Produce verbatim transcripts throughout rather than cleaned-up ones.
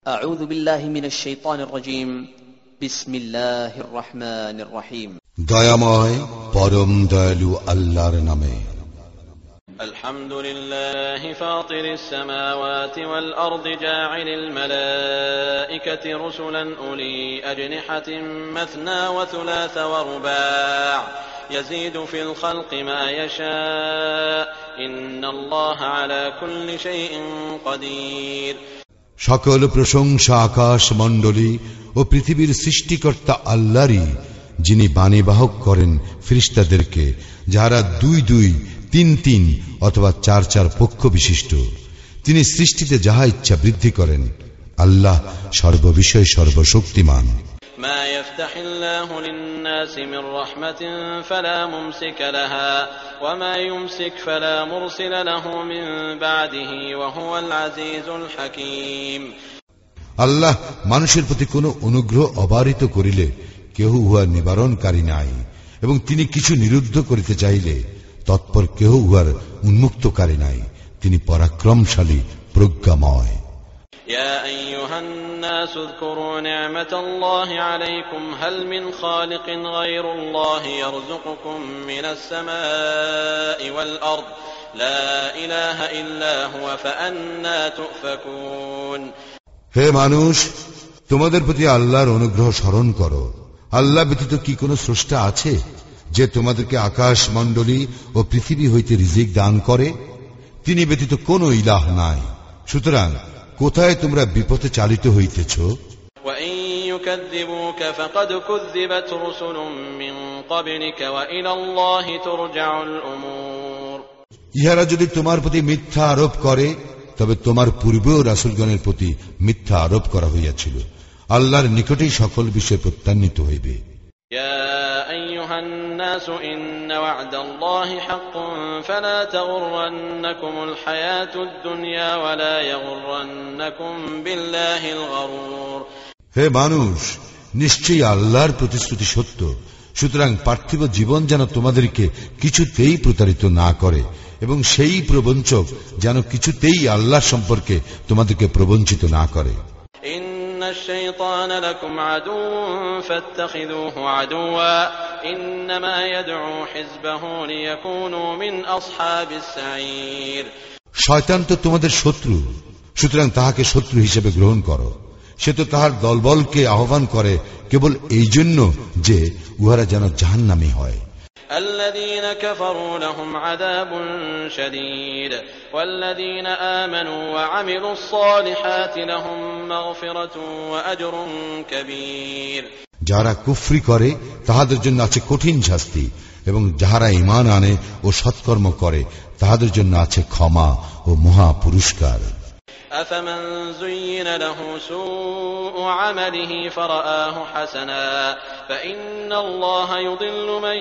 أعوذ بالله من الشيطان الرجيم بسم الله الرحمن الرحيم দয়াময় পরম দয়ালু আল্লাহর নামে الحمد لله فاطر السماوات والأرض جاعل الملائكة رسلا أولي أجنحة مثنى وثلاث ورباع يزيد في الخلق ما يشاء إن الله على كل شيء قدير সকল প্রশংসা আকাশ মণ্ডলী ও পৃথিবীর সৃষ্টিকর্তা আল্লাহরই, যিনি বাণীবাহক করেন ফেরেশতাদেরকে, যারা দুই দুই তিন তিন অথবা চার চার পক্ষ বিশিষ্ট। তিনি সৃষ্টিতে যাহা ইচ্ছা বৃদ্ধি করেন। আল্লাহ সর্ববিষয়ে সর্বশক্তিমান। ما يفتح الله للناس من رحمة فلا ممسك لها وما يمسك فلا مرسل له من بعده وهو العزيز الحكيم। আল্লাহ মানুষের প্রতি কোনো অনুগ্রহ অবারিত করিলে কেহ উহার নিবারণকারী নাই, এবং তিনি কিছু নিরুদ্ধ করিতে চাইলে তৎপর কেহ উহার উন্মুক্তকারী নাই। তিনি পরাক্রমশালী, প্রজ্ঞাময়। يا أيها الناس اذكروا نعمة الله عليكم هل من خالق غير الله يرزقكم من السماء والأرض لا إله إلا هو فأنى تؤفكون। হে মানুষ, তোমাদের প্রতি আল্লাহর অনুগ্রহ স্মরণ করো। আল্লাহ ব্যতীত কি কোনো স্রষ্টা আছে যে তোমাদেরকে আকাশ মণ্ডলী ও পৃথিবী হইতে রিজিক দান করে? তিনি ব্যতীত কোনো ইলাহ নাই। সুতরাং কোথায় তোমরা বিপথে চালিত হইতেছ? وَإِن يُكَذِّبُوكَ فَقَدْ كُذِّبَتْ رُسُلٌ مِّن قَبْلِكَ وَإِلَى اللَّهِ تُرْجَعُ الْأُمُورُ। ইহারা যদি তোমার প্রতি মিথ্যা আরোপ করে, তবে তোমার পূর্বেও রাসূলগণের প্রতি মিথ্যা আরোপ করা হইয়াছিল। আল্লাহর নিকটেই সকল বিষয় প্রত্যান্বিত হইবে। يا أيها الناس إن وعد الله حق فلا تغرنكم الحياة الدنيا ولا يغرنكم بالله الغرور। হে মানুষ, নিশ্চয়ই আল্লাহর প্রতিশ্রুতি সত্য, সুতরাং পার্থিব জীবন যেন তোমাদেরকে কিছুতেই প্রতারিত না করে, এবং সেই প্রবঞ্চক যেন কিছুতেই আল্লাহ সম্পর্কে তোমাদেরকে প্রবঞ্চিত না করে। إن الشيطان لكم عدو فاتخذوه عدوا إنما يدعو حزبه ليكونوا من أصحاب السعير। শয়তান তো তোমাদের শত্রু, সুতরাং তাহাকে শত্রু হিসেবে গ্রহণ করো। সে তো তাহার দলবলকে আহ্বান করে কেবল এই জন্য যে উহারা যেন জাহান্নামী হয়। الذين كفروا لهم عذاب شديد والذين آمنوا وعملوا الصالحات لهم مغفرة وأجر كبير। যারা কুফরি করে তাহাদের জন্য আছে কঠিন শাস্তি, এবং যাহারা ঈমান আনে ও সৎকর্ম করে তাহাদের জন্য আছে ক্ষমা ও মহা পুরস্কার। أفمن زين له سوء عمله فرآه حسنا فإن الله يضل من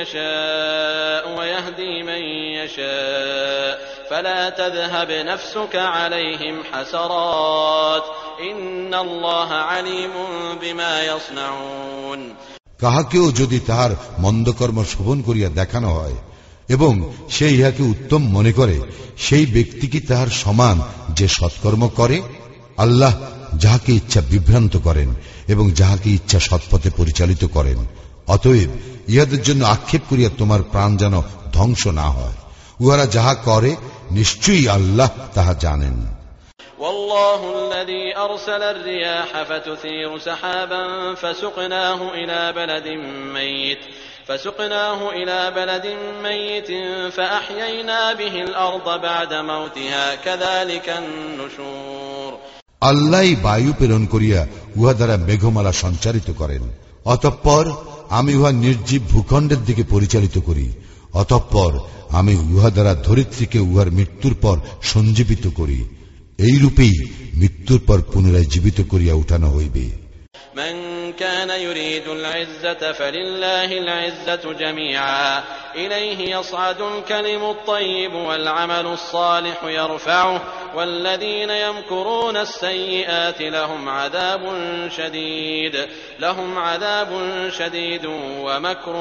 يشاء ويهدي من يشاء فلا تذهب نفسك عليهم حسرات إن الله عليم بما يصنعون। কাহাকেও যদি তাহার মন্দকর্ম শোভন করিয়া দেখানো হয় এবং সে ইহাকে উত্তম মনে করে, সেই ব্যক্তি কি তাহার সমান যে সৎকর্ম করে? আল্লাহ যাহাকে ইচ্ছা বিভ্রান্ত করেন এবং যাহাকে ইচ্ছা সৎপথে পরিচালিত করেন। অতএব ইহাদের জন্য আক্ষেপ করিয়া তোমার প্রাণ যেন ধ্বংস না হয়। উহারা যাহা করে নিশ্চয়ই আল্লাহ তাহা জানেন। والله الذي أرسل الرياح فتثير سحابا فسقناه إلى بلد ميت فسقناه إلى بلد ميت فأحيينا به الأرض بعد موتها كذلك النشور। আল্লাহ বায়ু প্রেরণ করিয়া উহা দ্বারা মেঘমালা সঞ্চারিত করেন। অতঃপর আমি উহা নির্জীব ভূখণ্ডের দিকে পরিচালিত করি। অতঃপর আমি উহা দ্বারা ধরিত্রীকে উহার মৃত্যুর পর সঞ্জীবিত করি। এই রূপেই মৃত্যুর পর পুনরায় জীবিত করিয়া উঠানো হইবে। من كان يريد العزة فلله العزة جميعا إليه يصعد الكلم الطيب والعمل الصالح يرفعه والذين يمكرون السيئات لهم عذاب شديد لهم عذاب شديد ومكر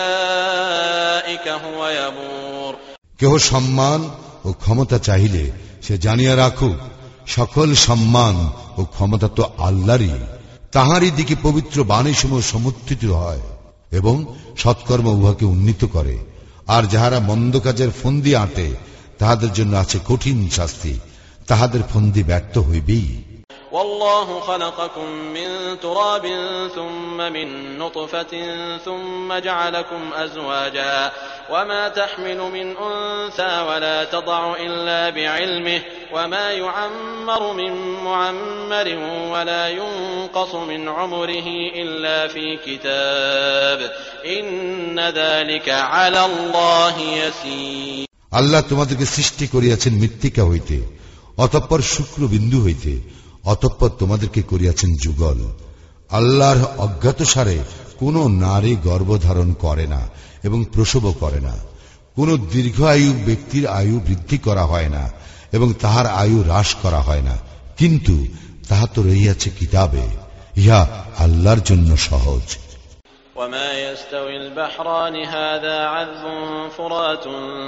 أولئك هو يبور। কেহ সম্মান ও ক্ষমতা চাহিলে সে জানিয়া রাখুক, সকল সম্মান ও ক্ষমতা তো আল্লাহরই। তাহারই দিকে পবিত্র বাণীসমূহ সমর্থিত হয় এবং সৎকর্ম উহাকে উন্নীত করে। আর যাহারা মন্দ কাজের ফন্দি আঁটে তাহাদের জন্য আছে কঠিন শাস্তি, তাহাদের ফন্দি ব্যর্থ হইবেই। والله خلقكم من تراب ثم من نطفة ثم جعلكم أزواجا وما تحمل من أنثى ولا تضع إلا بعلمه وما يعمر من معمر ولا ينقص من عمره إلا في كتاب إن ذلك على الله يسير। আল্লাহ তোমাদেরকে সৃষ্টি করিয়াছেন মৃত্তিকা হইতে, অতঃপর শুক্রবিন্দু হইতে, অতঃপর তোমাদেরকে করিয়াছেন যুগল। আল্লাহর অজ্ঞাতসারে কোন নারী গর্ভধারণ করে না এবং প্রসবও করে না। কোন দীর্ঘ আয়ু ব্যক্তির আয়ু বৃদ্ধি করা হয় না এবং তাহার আয়ু হ্রাস করা হয় না, কিন্তু তাহা তো রহিয়াছে কিতাবে। ইহা আল্লাহর জন্য সহজ। وما يستوي البحران هذا عذب فرات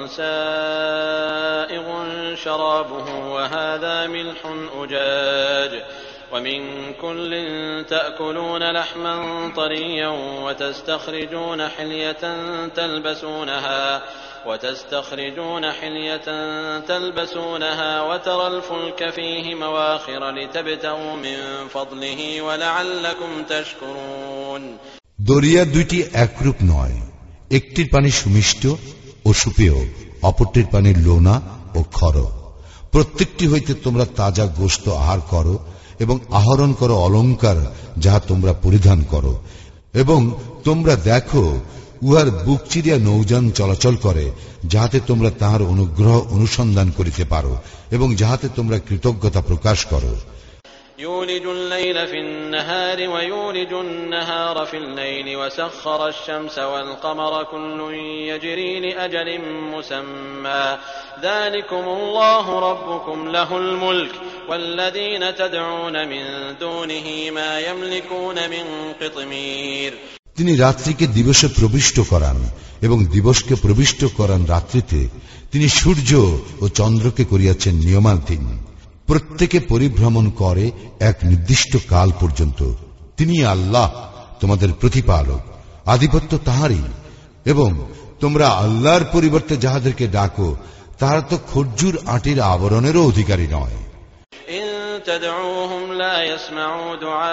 سائغ شرابه وهذا ملح أجاج ومن كل تأكلون لحما طريا وتستخرجون حلية تلبسونها وتستخرجون حلية تلبسونها وترى الفلك فيه مواخر لتبتغوا من فضله ولعلكم تشكرون। দরিয়া দুইটি একরূপ নয়, একটির পানি সুমিষ্ট ও সুপেয়, অপরটির পানি লোনা ও খর। প্রত্যেকটি হইতে তোমরা তাজা গোশত আহার করো এবং আহরণ করো অলঙ্কার যাহা তোমরা পরিধান করো, এবং তোমরা দেখো উহার বুক চিরিয়া নৌযান চলাচল করে, যাহাতে তোমরা তাহার অনুগ্রহ অনুসন্ধান করিতে পারো এবং যাহাতে তোমরা কৃতজ্ঞতা প্রকাশ করো। يولج الليل في النهار ويولج النهار في الليل وسخر الشمس والقمر كل يجري لأجل مسمى ذلكم الله ربكم له الملك والذين تدعون من دونه ما يملكون من قطمير। তিনি রাত্রিকে দিবসে প্রবিষ্ট করান এবং দিবসকে প্রবিষ্ট করান রাত্রিতে। তিনি সূর্য ও চন্দ্রকে করিয়াছেন নিয়মাধীন, প্রত্যেকে পরিভ্রমণ করে এক নির্দিষ্ট কাল পর্যন্ত। তিনি আল্লাহ তোমাদের প্রতিপালক, আধিপত্য তাহারই। এবং তোমরা আল্লাহর পরিবর্তে যাহাদেরকে ডাকো তাহারা তো খরজুর আটির আবরণেরও অধিকারী নয়। إن تدعوهم لا يسمعوا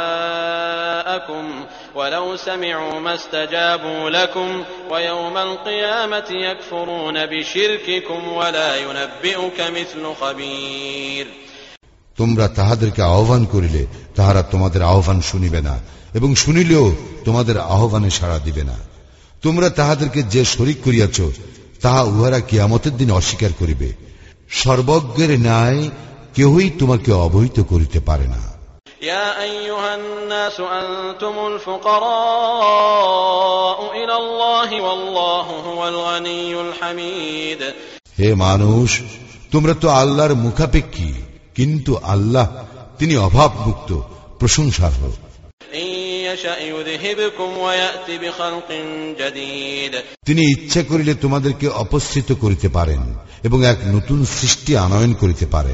دعاءكم ولو سمعوا ما استجابوا لكم ويوم القيامة يكفرون بشرككم ولا ينبئك مثل خبير। তোমরা তাহাদেরকে আহ্বান করিলে তাহারা তোমাদের আহ্বান শুনিবে না এবং শুনিলেও তোমাদের আহ্বানে সাড়া দিবে না। তোমরা তাহাদেরকে যে শরীক করিয়াছ তাহা উহারা কিয়ামতের দিন অস্বীকার করিবে। সর্বজ্ঞের ন্যায় কেহই তোমাকে অবহিত করিতে পারে না। يا أيها الناس أنتم الفقراء إلى الله والله هو الغني الحميد। হে মানুষ, তোমরা তো আল্লাহর মুখাপেক্ষী, কিন্তু আল্লাহ তিনি অভাব মুক্ত, প্রশংসার্হ। তিনি ইচ্ছা করিলে তোমাদেরকে অপসৃত করিতে পারেন এবং এক নতুন সৃষ্টি আনয়ন করিতে পারেন।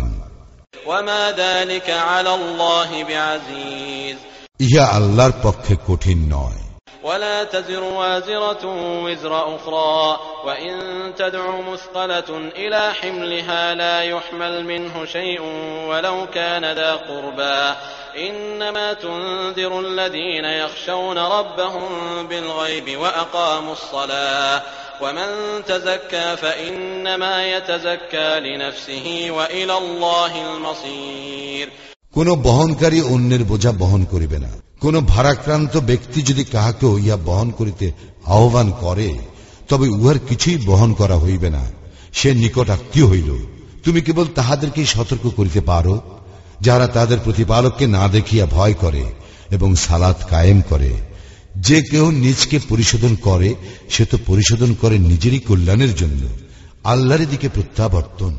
ইহা আল্লাহর পক্ষে কঠিন নয়। ولا تزر وازرة وزر أخرى وإن تدع مثقلة إلى حملها لا يحمل منه شيء ولو كان ذا قربى إنما تنذر الذين يخشون ربهم بالغيب وأقاموا الصلاة ومن تزكى فإنما يتزكى لنفسه وإلى الله المصير। কোন বহনকারী অন্যের বোঝা বহন করিবে না। কোন ভারাক্রান্ত ব্যক্তি যদি কাহাকেও ইহা বহন করিতে আহ্বান করে তবে উহার কিছুই বহন করা হইবে না, সে নিকট আত্মীয় হইল। তুমি কেবল তাহাদেরকেই সতর্ক করিতে পারো যারা তাদের প্রতিপালককে না দেখিয়া ভয় করে এবং সালাত কায়েম করে। যে কেউ নিজকে পরিশোধন করে সে তো পরিশোধন করে নিজেরই কল্যাণের জন্য। আল্লাহর দিকে প্রত্যাবর্তন।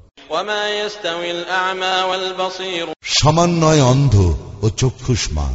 সমান নয় অন্ধ ও চক্ষুষ্মান,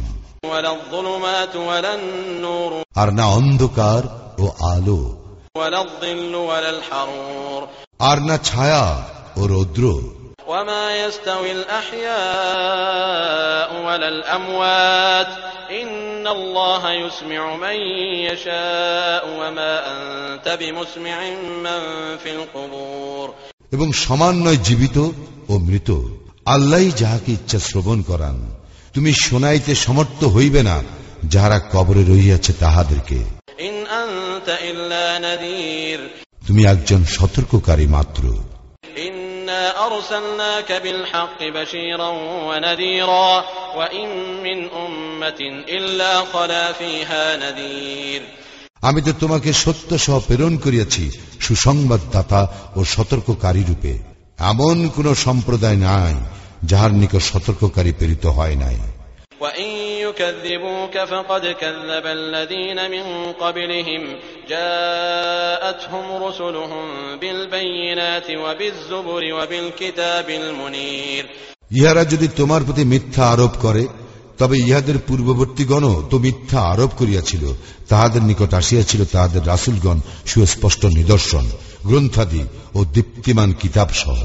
আর না অন্ধকার ও আলো, আর না ছায়া ও রৌদ্র, وما يستوي الأحياء ولا الأموات إن الله يسمع من يشاء وما أنت بمسمع من في القبور এবং সমান নয় জীবিত ও মৃত, আল্লাহই যাহাকে ইচ্ছা শ্রবণ করান। তুমি শোনাইতে সমর্থ হইবে না যাহারা কবরে রহিয়াছে তাহাদেরকে। ইন আনতা ইল্লা নাযীর, তুমি একজন সতর্ককারী মাত্র। ইন্না আরসালনাকা বিল হাক্কি বাশীরান ওয়া নাযীরা ওয়া ইন মিন উম্মাতিন ইল্লা খালা ফীহা নাযীর। আমি তো তোমাকে সত্য সহ প্রেরণ করিয়াছি সুসংবাদদাতা ও সতর্ককারী রূপে। এমন কোন সম্প্রদায় নাই যাহার নিকট সতর্ককারী প্রেরিত হয় নাই। وَإِن يُكَذِّبُوكَ فَقَدْ كَذَّبَ الَّذِينَ مِن قَبْلِهِمْ جَاءَتْهُمْ رُسُلُهُم بِالْبَيِّنَاتِ وَبِالزُّبُرِ وَبِالْكِتَابِ الْمُنِيرِ। ইহারা যদি তোমার প্রতি মিথ্যা আরোপ করে, তবে ইহাদের পূর্ববর্তীগণও তো মিথ্যা আরোপ করিয়াছিল। তাহাদের নিকট আসিয়াছিল তাহাদের রাসূলগণ সুস্পষ্ট নিদর্শন, গ্রন্থাদি ও দীপ্তিমান কিতাব সহ।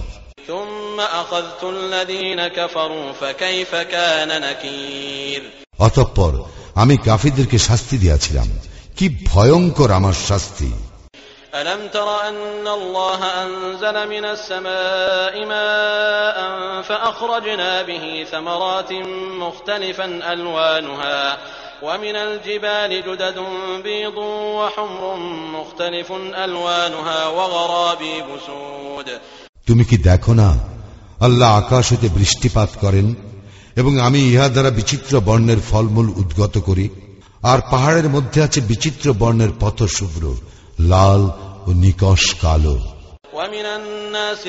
অতঃপর আমি কাফিরদেরকে শাস্তি দিয়াছিলাম, কি ভয়ঙ্কর আমার শাস্তি। ألم تر أن الله أنزل من السماء ماء فأخرجنا به ثمرات مختلفا ألوانها ومن الجبال جدد بيض وحمر مختلف ألوانها وغرابيب سود। তুমি কি দেখো না, আল্লাহ আকাশ হতে বৃষ্টিপাত করেন এবং আমি ইহা দ্বারা বিচিত্র বর্ণের ফলমূল উদ্গত করি, আর পাহাড়ের মধ্যে আছে বিচিত্র বর্ণের পথশুভ্র, লাল ও নিকষ কালো। ومن الناس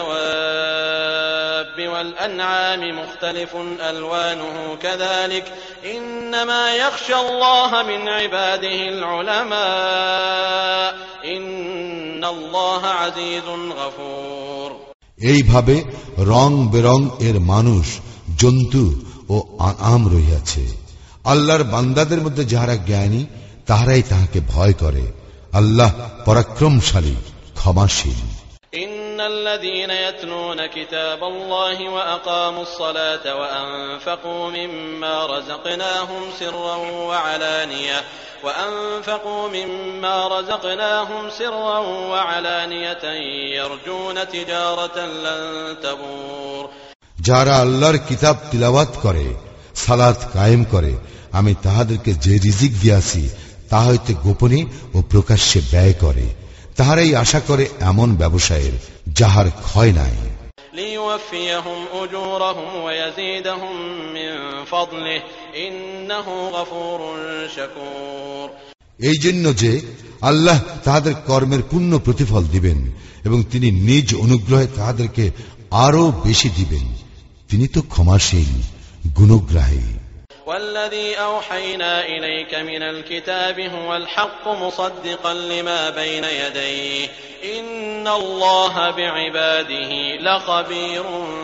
والدواب والأنعام مختلف ألوانه كذلك إنما يخشى الله من عباده العلماء إن الله عزيز غفور। এইভাবে রং বেরং এর মানুষ, জন্তু ও আম রহিয়াছে। আল্লাহর বান্দাদের মধ্যে যাহারা জ্ঞানী তাহারাই তাহাকে ভয় করে। আল্লাহ পরাক্রমশালী, ক্ষমাশীল। ইন্নাল্লাযীনা ইয়াতলুনা কিতাবাল্লাহি ওয়া আকামুস সালাতা ওয়া আনফাকু মিম্মা রাযাকনাহুম সিররান ওয়া আলানিয়া ওয়া আনফাকু মিম্মা রাযাকনাহুম সিররান ওয়া আলানিয়াতান ইয়ারজুনা তিজারাতান লান তাবুর। যারা আল্লাহর কিতাব তিলাওয়াত করে, সালাত কায়েম করে, আমি তাহাদেরকে যে রিজিক দিয়াছি তা হইতে গোপনে ও প্রকাশ্যে ব্যয় করে, তাহারাই আশা করে এমন ব্যবসায়ের যাহার ক্ষয় নাই। লিইওয়াফিয়াহুম উজুরাহুম ওয়া ইয়াযীদাহুম মিন ফাদলিহি ইন্নাহু গফুরুন শাকুর। এই জন্য যে আল্লাহ তাহাদের কর্মের পূর্ণ প্রতিফল দিবেন এবং তিনি নিজ অনুগ্রহে তাহাদেরকে আরো বেশি দিবেন। তিনি তো ক্ষমাশীল, গুণগ্রাহী। والذي أوحينا إليك من الكتاب هو الحق مصدقا لما بين يديه إن الله بعباده لخبير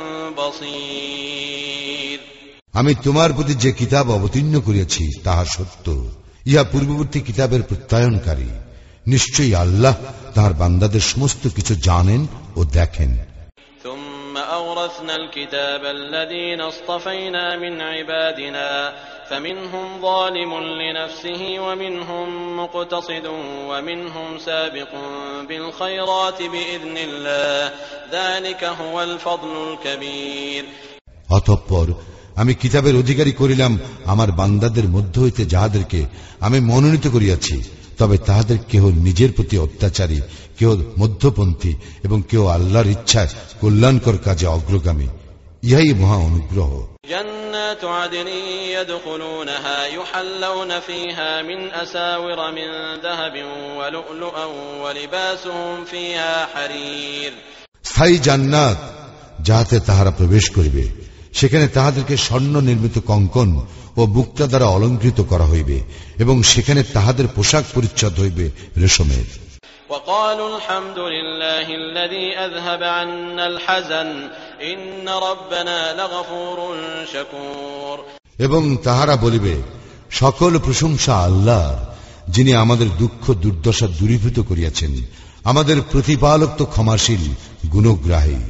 بصير। আমি তোমার প্রতি যে কিতাব অবতীর্ণ করিয়াছি তাহা সত্য, ইহা পূর্ববর্তী কিতাবের প্রত্যয়নকারী। নিশ্চয়ই আল্লাহ তাহার বান্দাদের সমস্ত কিছু জানেন ও দেখেন। أورثنا الكتاب الذين اصطفينا من عبادنا فمنهم ظالم لنفسه ومنهم مقتصد ومنهم سابق بالخيرات بإذن الله ذلك هو الفضل الكبير। অতঃপর আমি কিতাবের অধিকারী করিলাম আমার বান্দাদের মধ্য হইতে যাহাদেরকে আমি মনোনীত করিয়াছি, তবে তাহাদের কেহ নিজের প্রতি অত্যাচারী, কেহ মধ্যপন্থী এবং কেউ আল্লাহর ইচ্ছায় কল্যাণকর কাজে অগ্রগামী। ইহাই মহা অনুগ্রহ। জান্নাতু আদনি ইয়াদখুলুনহা ইউহাল্লাউনা ফীহা মিন আসাওির মিন যাহাবিন ওয়া লু'লুআন ওয়া লিবাসুহুম ফীহা হারীর। স্থায়ী জান্নাত যাহাতে তাহারা প্রবেশ করিবে, সেখানে তাহাদেরকে স্বর্ণ নির্মিত কঙ্কন ও মুক্তা দ্বারা অলঙ্কৃত করা হইবে এবং সেখানে তাহাদের পোশাক পরিচ্ছদ হইবে রেশমের। وقالوا الحمد لله الذي أذهب عنا الحزن إن ربنا لغفور شكور। এবং তাহারা বলিবে, সকল প্রশংসা আল্লাহর, যিনি আমাদের দুঃখ দুর্দশা দূরীভূত করিয়াছেন। আমাদের প্রতিপালক তো ক্ষমাশীল, গুণগ্রাহী।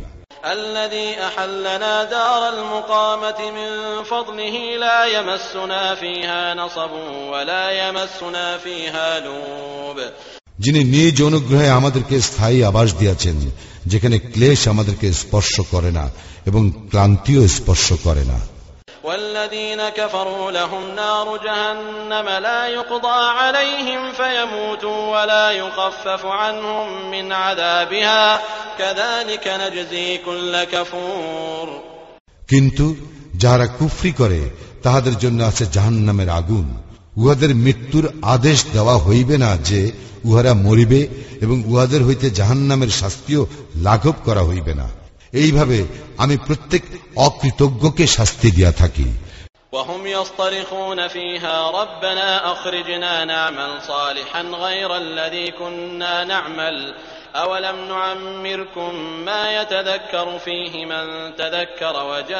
الذي أحلنا دار المقامة من فضله لا يمسنا فيها نصب ولا يمسنا فيها لوب যিনি নিজ অনুগ্রহে আমাদেরকে স্থায়ী আবাস দিয়েছেন, যেখানে ক্লেশ আমাদেরকে স্পর্শ করে না এবং ক্লান্তিও স্পর্শ করে না। والذين كفروا لهم نار جهنم لا يقضى عليهم فيموتوا ولا يخفف عنهم من عذابها كذلك نجزي كل كفور কিন্তু যারা কুফরি করে তাহাদের জন্য আছে জাহান্নামের আগুন, উহাদের মৃত্যুর আদেশ দেওয়া হইবে না যে উহারা মরিবে, এবং উহাদের হইতে জাহান্নামের শাস্তিও লাঘব করা হইবে না। এইভাবে আমি প্রত্যেক অকৃতজ্ঞকে শাস্তি দিয়া থাকি। وهم يصطرخون فيها ربنا أخرجنا نعمل صالحا غير الذي كنا نعمل أولم نعمركم ما يتذكر فيه من تذكر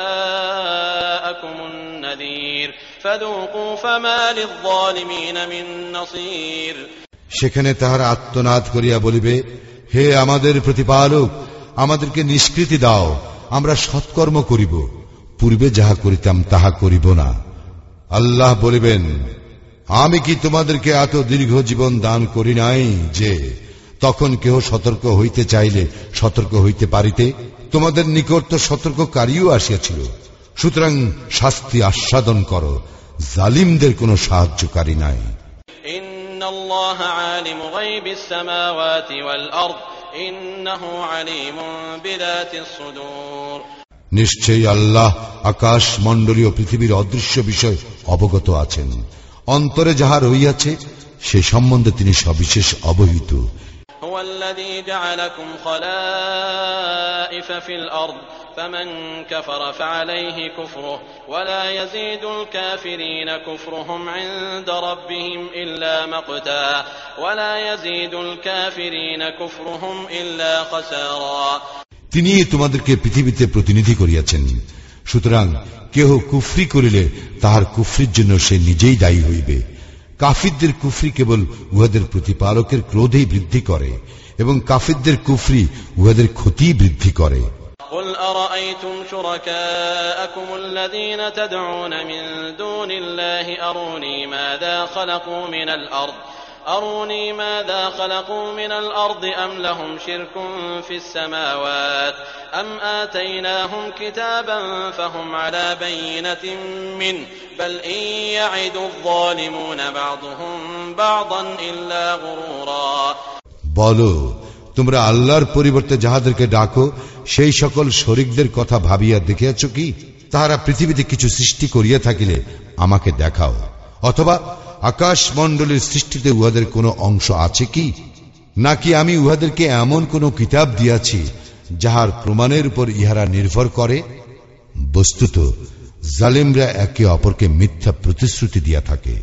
وجاءكم النذير فذوقوا فما للظالمين من نصير সেখানে তাহারা আত্মনাদ করিয়া বলিবে, হে আমাদের প্রতিপালক, আমাদেরকে নিষ্কৃতি দাও, আমরা সৎকর্ম করিব, পূর্বে যাহা করিতাম তাহা করিব না। আল্লাহ বলিবেন, আমি কি তোমাদেরকে এত দীর্ঘ জীবন দান করি নাই যে তখন কেহ সতর্ক হইতে চাইলে সতর্ক হইতে পারিতে? তোমাদের নিকট তো সতর্ককারীও আসিয়াছিল। সুতরাং শাস্তি আস্বাদন করো, জালিমদের কোনো সাহায্যকারী নাই। ইন্নাল্লাহ আলিমু গায়বিস সামাওয়াতি ওয়াল আরদ ইন্নাহু আলিমুন বিযাতিস সুদূর। নিশ্চয়ই আল্লাহ আকাশ মণ্ডলী ও পৃথিবীর অদৃশ্য বিষয় অবগত আছেন। অন্তরে যাহা রহিয়াছে সে সম্বন্ধে তিনি সবিশেষ অবহিত। هو الذي جعلكم خلائف في الأرض فمن كفر فعليه كفره ولا يزيد الكافرين كفرهم عند ربهم إلا مقتا ولا يزيد الكافرين كفرهم إلا خسارا। তিনি তোমাদেরকে পৃথিবীতে প্রতিনিধি করিয়াছেন, সুতরাং কেহ কুফরি করিলে তাহার কুফরির জন্য সে নিজেই দায়ী হইবে। কাফিরদের কুফরি কেবল উহাদের প্রতিপালকের ক্রোধেই বৃদ্ধি করে, এবং কাফিরদের কুফরি উহাদের ক্ষতি বৃদ্ধি করে। قل أرأيتم شركاءكم الذين تدعون من دون الله أروني ماذا خلقوا من الأرض أروني ماذا خلقوا من الأرض أم لهم شرك في السماوات أم آتيناهم كتابا فهم على بينة منه بل إن يعد الظالمون بعضهم بعضا إلا غرورا। বলো, তোমরা আল্লাহর পরিবর্তে যাহাদেরকে ডাকো সেই সকল শরীকদের কথা ভাবিয়া দেখিয়াছ কি? তাহারা পৃথিবীতে কিছু সৃষ্টি করিয়া থাকিলে আমাকে দেখাও, অথবা আকাশ মণ্ডলের সৃষ্টিতে উহাদের কোনো অংশ আছে কি? নাকি আমি উহাদেরকে এমন কোন কিতাব দিয়াছি যাহার প্রমাণের উপর ইহারা নির্ভর করে? বস্তুত জালিমরা একে অপরকে মিথ্যা প্রতিশ্রুতি দিয়া থাকে।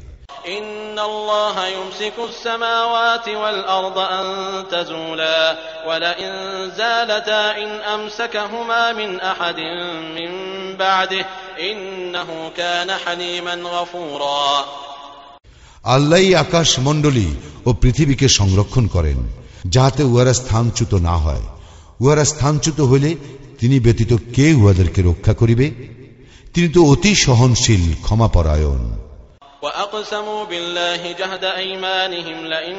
الله يمسك السماوات والأرض أن تزولا ولئن زالتا إن أمسكهما من أحد من بعده إنه كان حليما غفورا। আল্লাহই আকাশ মণ্ডলী ও পৃথিবীকে সংরক্ষণ করেন, যাহাতে উহারা স্থানচ্যুত না হয়। উহারা স্থানচ্যুত হইলে তিনি ব্যতীত কে উহাদেরকে রক্ষা করিবে? তিনি তো অতি সহনশীল, ক্ষমাপরায়ণ। وأقسموا بالله جهد أيمانهم لئن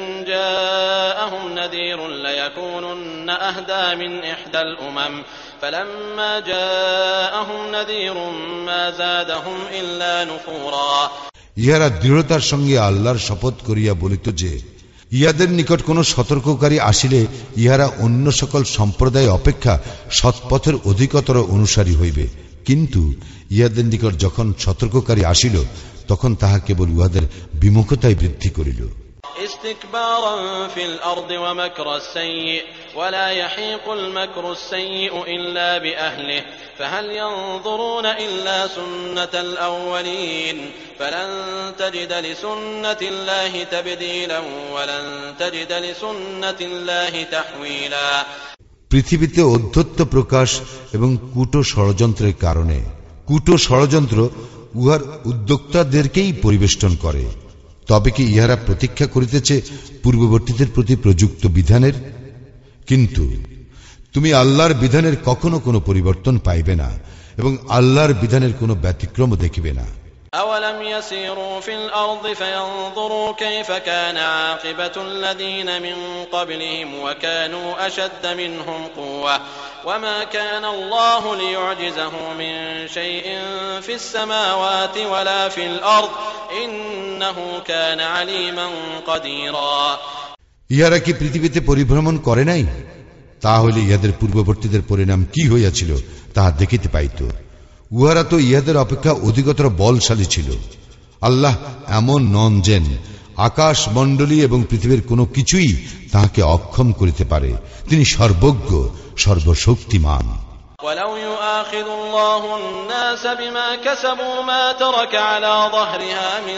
جاءهم نذير ليكونن أهدى من إحدى الأمم فلما جاءهم نذير ما زادهم إلا نفورا। ইহারা দৃঢ়তার সঙ্গে আল্লাহর শপথ করিয়া বলিত যে ইহাদের নিকট কোন সতর্ককারী আসিলে ইহারা অন্য সকল সম্প্রদায় অপেক্ষা সৎপথের অধিকতর অনুসারী হইবে, কিন্তু ইহাদের নিকট যখন সতর্ককারী আসিল তখন তাহা কেবল উহাদের বিমুখতায় বৃদ্ধি করিল। ইস্তিকবারান ফিল আরদি ওয়া মাকরাস সাইয়্যি ওয়া লা ইয়াহিকুল মাকরুস সাইয়্যিউ ইল্লা বিআহলিহি ফাহাল ইয়ানযুরুনা ইল্লা সুন্নাতাল আউওয়ালিন ফালান তাজিদা লিসুন্নাতিল্লাহি তাবদীলান ওয়া লান তাজিদা লিসুন্নাতিল্লাহি তাহওয়িলা। পৃথিবীতে অধ্যত্ব প্রকাশ এবং কূট ষড়যন্ত্রের কারণে কূট ষড়যন্ত্র উহার উদ্যোক্তাদেরকেই পরিবেষ্টন করে। তবে কি ইহারা প্রতীক্ষা করিতেছে পূর্ববর্তীদের প্রতি প্রযুক্ত বিধানের? কিন্তু তুমি আল্লাহর বিধানের কখনো কোনো পরিবর্তন পাইবে না এবং আল্লাহর বিধানের কোনো ব্যতিক্রমও দেখিবে না। أولم يسيروا في الأرض فينظروا كيف كان عاقبة الذين من قبلهم وكانوا أشد منهم قوة وما كان الله ليعجزه من شيء في السماوات ولا في الأرض إنه كان عليما قديرا। ইহারা কি পৃথিবীতে পরিভ্রমণ করে নাই? তাহলে ইহাদের পূর্ববর্তীদের পরিণাম কি হইয়াছিল তাহা দেখিতে পাইত। উহারা তো ইহাদের অপেক্ষা অধিকতর বলশালী ছিল। আল্লাহ এমন নন যেন আকাশ মণ্ডলী এবং পৃথিবীর কোনো কিছুই তাহাকে অক্ষম করিতে পারে। তিনি সর্বজ্ঞ, সর্বশক্তিমান। ولو يؤاخذ الله الناس بما كسبوا ما ترك على ظهرها من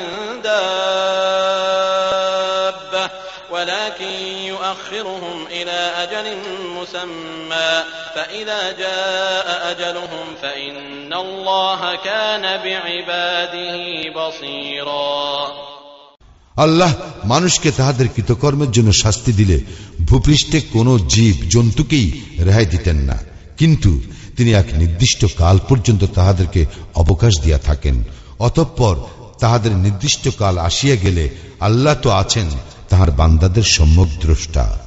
دابة ولكن يؤخرهم إلى أجل مسمى فإذا جاء أجلهم فإن الله كان بعباده بصيرا। আল্লাহ মানুষকে তাহাদের কৃতকর্মের জন্য শাস্তি দিলে ভূপৃষ্ঠে কোন জীব জন্তুকেই রেহাই দিতেন না, কিন্তু তিনি এক নির্দিষ্ট কাল পর্যন্ত তাহাদেরকে অবকাশ দিয়া থাকেন। অতঃপর তাহাদের নির্দিষ্ট কাল আসিয়া গেলে আল্লাহ তো আছেন তাহার বান্দাদের সম্যক দ্রষ্টা।